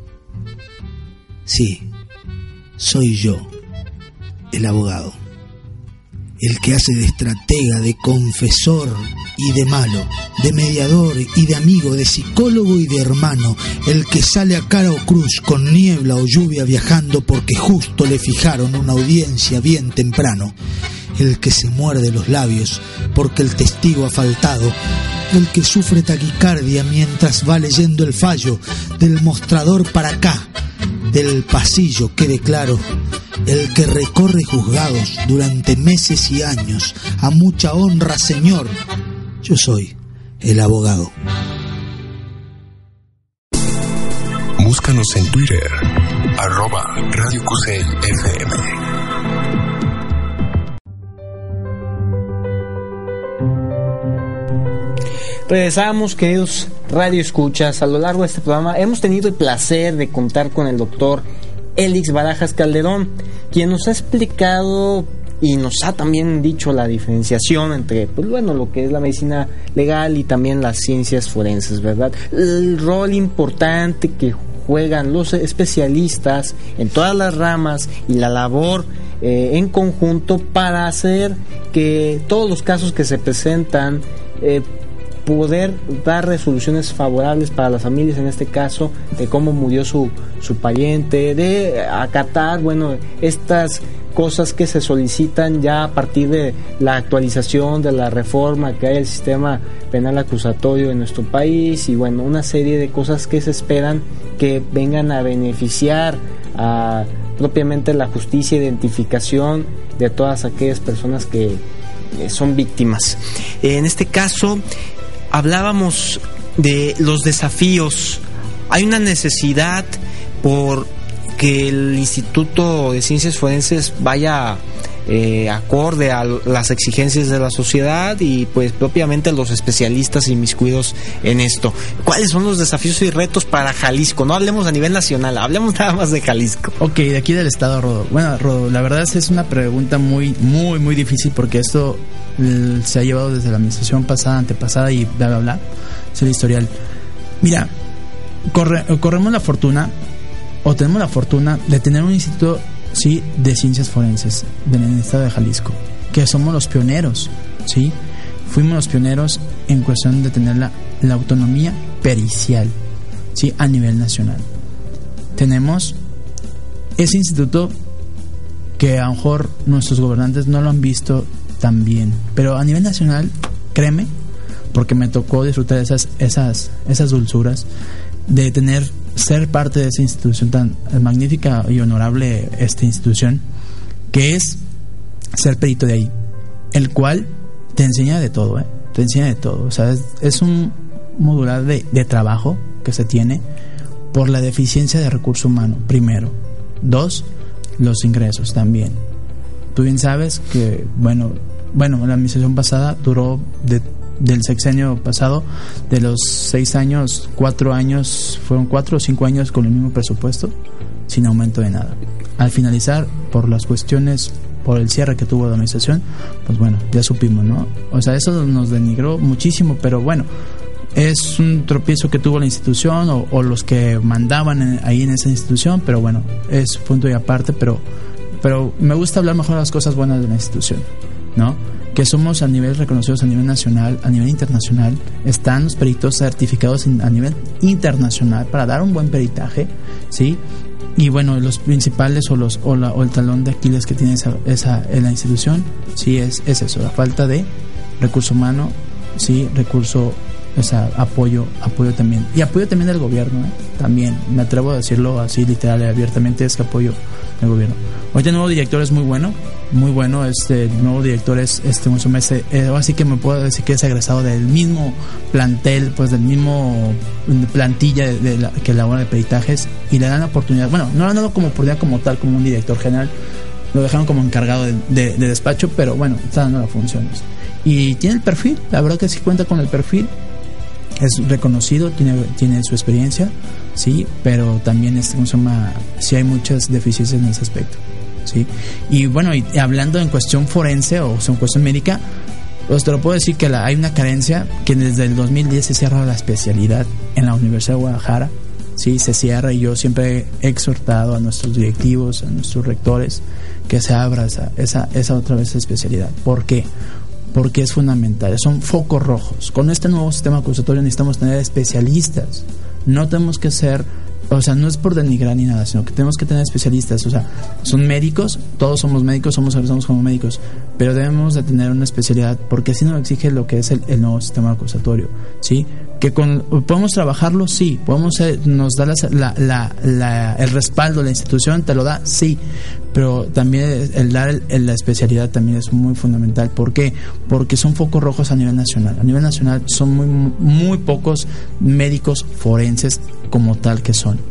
Sí, soy yo, el abogado, el que hace de estratega, de confesor y de malo, de mediador y de amigo, de psicólogo y de hermano, el que sale a cara o cruz con niebla o lluvia viajando porque justo le fijaron una audiencia bien temprano, el que se muerde los labios porque el testigo ha faltado, el que sufre taquicardia mientras va leyendo el fallo, del mostrador para acá, del pasillo, quede claro, el que recorre juzgados durante meses y años, a mucha honra, señor. Yo soy el abogado. Búscanos en Twitter, @Radio Cusey FM. Regresamos, queridos Radio Escuchas. A lo largo de este programa hemos tenido el placer de contar con el doctor Elix Barajas Calderón, quien nos ha explicado y nos ha también dicho la diferenciación entre, pues bueno, lo que es la medicina legal y también las ciencias forenses, ¿verdad? El rol importante que juegan los especialistas en todas las ramas y la labor en conjunto para hacer que todos los casos que se presentan poder dar resoluciones favorables para las familias, en este caso de cómo murió su pariente, de acatar, bueno, estas cosas que se solicitan ya a partir de la actualización de la reforma que hay al sistema penal acusatorio en nuestro país, y bueno, una serie de cosas que se esperan que vengan a beneficiar a propiamente la justicia e identificación de todas aquellas personas que son víctimas. En este caso hablábamos de los desafíos. Hay una necesidad por que el Instituto de Ciencias Forenses vaya acorde a las exigencias de la sociedad y pues propiamente los especialistas inmiscuidos en esto. ¿Cuáles son los desafíos y retos para Jalisco? No hablemos a nivel nacional, hablemos nada más de Jalisco. Ok, de aquí del estado, Rodo. Bueno, Rodo, la verdad es una pregunta muy difícil, porque esto se ha llevado desde la administración pasada, antepasada y bla, bla, bla. Es el historial. Mira, corremos la fortuna, o tenemos la fortuna de tener un instituto, sí, de ciencias forenses en el estado de Jalisco, que somos los pioneros, sí, fuimos los pioneros en cuestión de tener la autonomía pericial, sí, a nivel nacional. Tenemos ese instituto que a lo mejor nuestros gobernantes no lo han visto tan bien, pero a nivel nacional, créeme, porque me tocó disfrutar esas dulzuras de ser parte de esa institución tan magnífica y honorable, esta institución, que es ser perito de ahí, el cual te enseña de todo, te enseña de todo. O sea, es un modular de trabajo que se tiene por la deficiencia de recurso humano, primero. 2, los ingresos también. Tú bien sabes que, bueno, la administración pasada duró del sexenio pasado, de los 6 años, 4 años, fueron 4 o 5 años con el mismo presupuesto, sin aumento de nada. Al finalizar, por las cuestiones, por el cierre que tuvo la administración, pues bueno, ya supimos, ¿no? O sea, eso nos denigró muchísimo, pero bueno, es un tropiezo que tuvo la institución o los que mandaban ahí en esa institución, pero bueno, es punto y aparte, pero me gusta hablar mejor de las cosas buenas de la institución, ¿no? Que somos a nivel reconocidos a nivel nacional, a nivel internacional. Están los peritos certificados a nivel internacional para dar un buen peritaje, ¿sí? Y bueno, los principales o el talón de Aquiles que tiene esa en la institución, sí, es eso, la falta de recurso humano, sí, recurso, o sea, apoyo también, y apoyo también del gobierno, también, me atrevo a decirlo así literal y abiertamente, es que apoyo del gobierno. Ahorita el nuevo director es muy bueno, el nuevo director es así que me puedo decir que es egresado del mismo plantel, pues del mismo plantilla que elabora de peritajes, y le dan la oportunidad, bueno, no le han dado como oportunidad como tal, como un director general, lo dejaron como encargado de despacho, pero bueno, está dando las funciones. Y tiene el perfil, la verdad que sí cuenta con el perfil, es reconocido, tiene su experiencia, sí, pero también sí hay muchas deficiencias en ese aspecto, sí. Y bueno, y hablando en cuestión forense o en cuestión médica, pues te lo puedo decir que hay una carencia, que desde el 2010 se cierra la especialidad en la Universidad de Guadalajara, sí, se cierra, y yo siempre he exhortado a nuestros directivos, a nuestros rectores, que se abra esa otra vez especialidad. ¿Por qué? Porque es fundamental, son focos rojos. Con este nuevo sistema acusatorio necesitamos tener especialistas, no tenemos que ser, o sea, no es por denigrar ni nada, sino que tenemos que tener especialistas, o sea, son médicos, todos somos médicos, somos egresados como médicos, pero debemos de tener una especialidad, porque así nos exige lo que es el nuevo sistema acusatorio, ¿sí? Que podemos trabajarlo, sí, nos da el respaldo, la institución te lo da, sí, pero también el dar la especialidad también es muy fundamental. ¿Por qué? Porque son focos rojos a nivel nacional. A nivel nacional son muy pocos médicos forenses como tal que son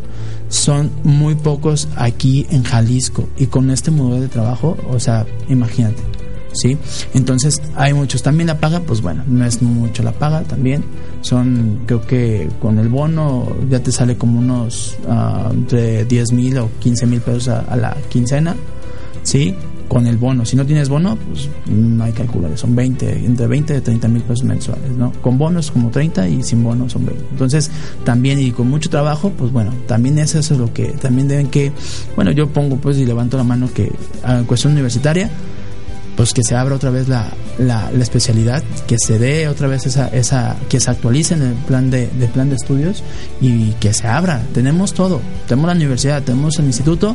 muy pocos aquí en Jalisco, y con este modelo de trabajo, o sea, imagínate, ¿sí? Entonces hay muchos. También la paga, pues bueno, no es mucho la paga también, creo que con el bono ya te sale como unos entre 10,000 o 15,000 pesos a la quincena, ¿sí? Con el bono. Si no tienes bono, pues no hay que calcular, son entre 20 y 30,000 pesos mensuales, ¿no? Con bonos como 30 y sin bonos son 20. Entonces, también, y con mucho trabajo, pues bueno, también eso es lo que también deben que, bueno, yo pongo pues y levanto la mano que en cuestión universitaria, pues que se abra otra vez la especialidad, que se dé otra vez que se actualice en el plan de estudios, y que se abra. Tenemos todo, tenemos la universidad, tenemos el instituto,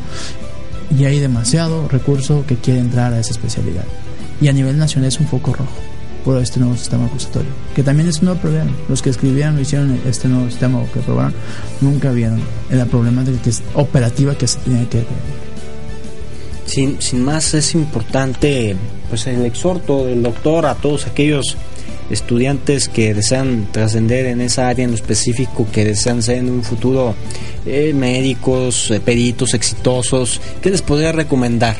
y hay demasiado recurso que quiere entrar a esa especialidad. Y a nivel nacional es un foco rojo por este nuevo sistema acusatorio, que también es un nuevo problema. Los que escribieron, hicieron este nuevo sistema o que aprobaron, nunca vieron la problemática que es operativa que se tiene que ver. Sin más, es importante pues el exhorto del doctor a todos aquellos estudiantes que desean trascender en esa área en lo específico, que desean ser en un futuro médicos, peritos exitosos. ¿Qué les podría recomendar?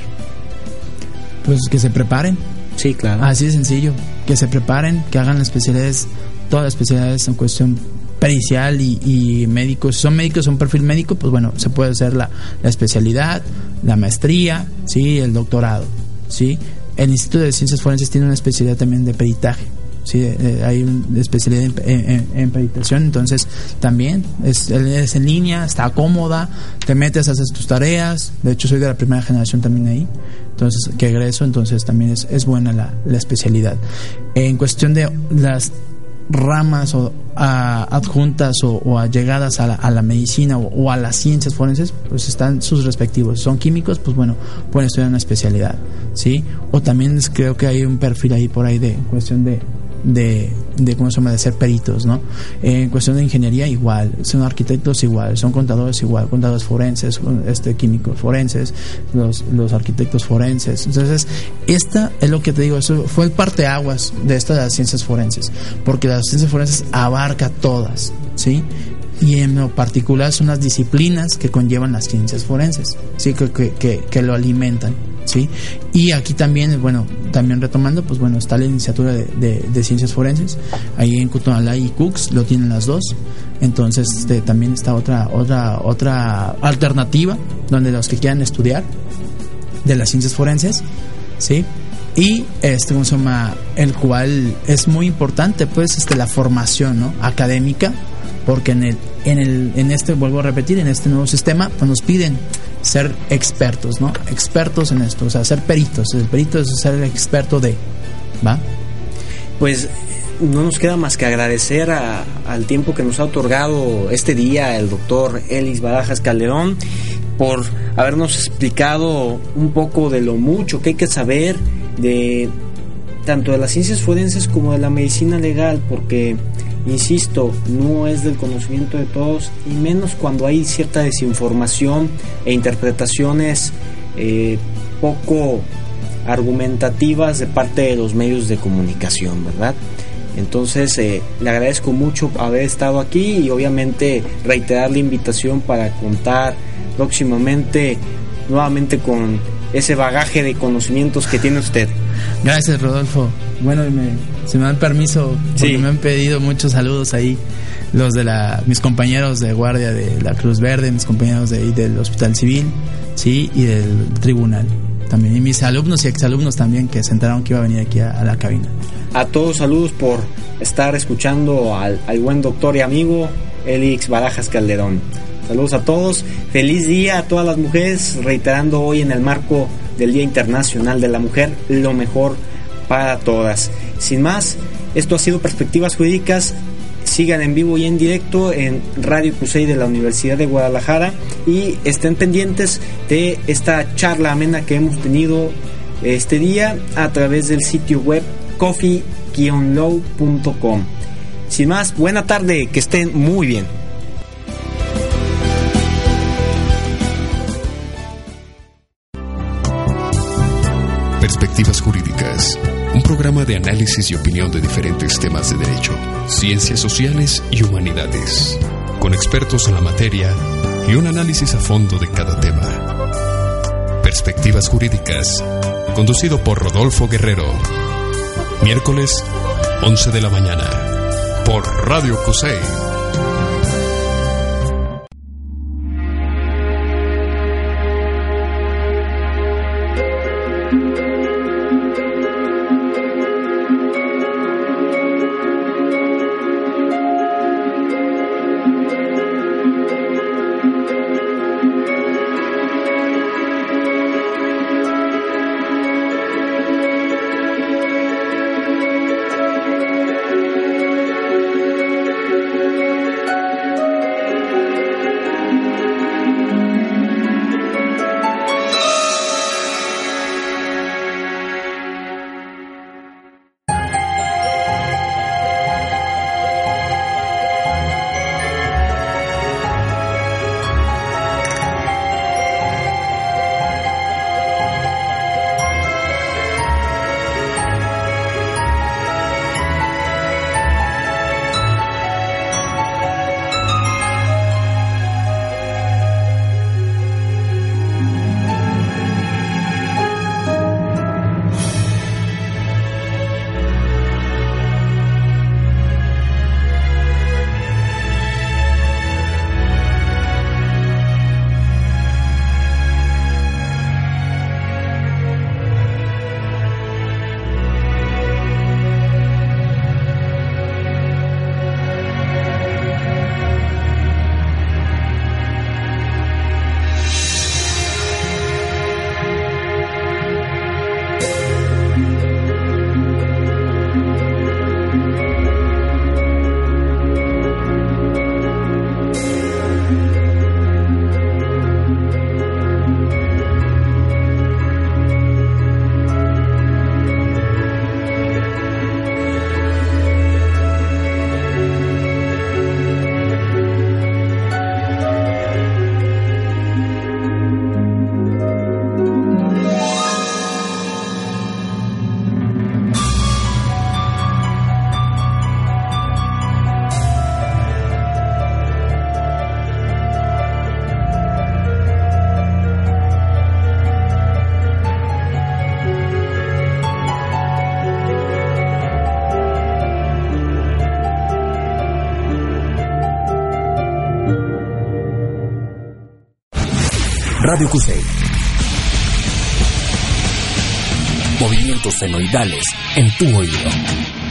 Pues que se preparen. Sí, claro. Así de sencillo, que se preparen, que hagan las especialidades, todas las especialidades en cuestión pericial y médicos. Si son médicos, un perfil médico, pues bueno, se puede hacer la especialidad, la maestría, sí, el doctorado, sí. El Instituto de Ciencias Forenses tiene una especialidad también de peritaje, sí, hay una especialidad en peritación. Entonces también es en línea, está cómoda, te metes, haces tus tareas. De hecho soy de la primera generación también ahí, entonces que egreso, entonces también es buena la especialidad. En cuestión de las ramas o adjuntas o allegadas a la medicina o a las ciencias forenses, pues están sus respectivos. Son químicos, pues bueno, pueden estudiar una especialidad, ¿sí? O también creo que hay un perfil ahí por ahí de cuestión de ¿cómo se llama? De ser peritos, ¿no? En cuestión de ingeniería igual, son arquitectos igual, son contadores igual, contadores forenses, químicos forenses, los arquitectos forenses. Entonces, esta es lo que te digo, eso fue el parteaguas de esta de las ciencias forenses, porque las ciencias forenses abarca todas, ¿sí? Y en lo particular son las disciplinas que conllevan las ciencias forenses, sí, que lo alimentan, sí. Y aquí también, bueno, también retomando, pues bueno, está la licenciatura de ciencias forenses, ahí en Cutonalá y Cooks lo tienen las dos. Entonces también está otra alternativa donde los que quieran estudiar de las ciencias forenses, sí. Y ¿cómo se llama? El cual es muy importante, pues la formación, ¿no? Académica, porque en este, vuelvo a repetir, en este nuevo sistema, pues nos piden ser expertos, ¿no? Expertos en esto, o sea, ser peritos. El perito es ser el experto de, ¿va? Pues no nos queda más que agradecer al tiempo que nos ha otorgado este día el doctor Ellis Barajas Calderón por habernos explicado un poco de lo mucho que hay que saber de tanto de las ciencias forenses como de la medicina legal, porque insisto, no es del conocimiento de todos, y menos cuando hay cierta desinformación e interpretaciones poco argumentativas de parte de los medios de comunicación, ¿verdad? Entonces le agradezco mucho haber estado aquí y obviamente reiterar la invitación para contar próximamente nuevamente con ese bagaje de conocimientos que tiene usted. Gracias, Rodolfo. Bueno, si me dan permiso, porque me han pedido muchos saludos ahí, los de mis compañeros de guardia de la Cruz Verde, mis compañeros del Hospital Civil, sí, y del tribunal también, y mis alumnos y exalumnos también que se enteraron que iba a venir aquí a la cabina. A todos saludos por estar escuchando al buen doctor y amigo Elix Barajas Calderón. Saludos a todos, feliz día a todas las mujeres, reiterando hoy en el marco del Día Internacional de la Mujer, lo mejor para todas. Sin más, esto ha sido Perspectivas Jurídicas. Sigan en vivo y en directo en Radio CUSEI de la Universidad de Guadalajara y estén pendientes de esta charla amena que hemos tenido este día a través del sitio web coffee-low.com. Sin más, buena tarde, que estén muy bien. Perspectivas Jurídicas, un programa de análisis y opinión de diferentes temas de derecho, ciencias sociales y humanidades, con expertos en la materia y un análisis a fondo de cada tema. Perspectivas Jurídicas, conducido por Rodolfo Guerrero. Miércoles, 11 de la mañana, por Radio CUSEI. Radio CUSEI. Movimientos senoidales en tu oído.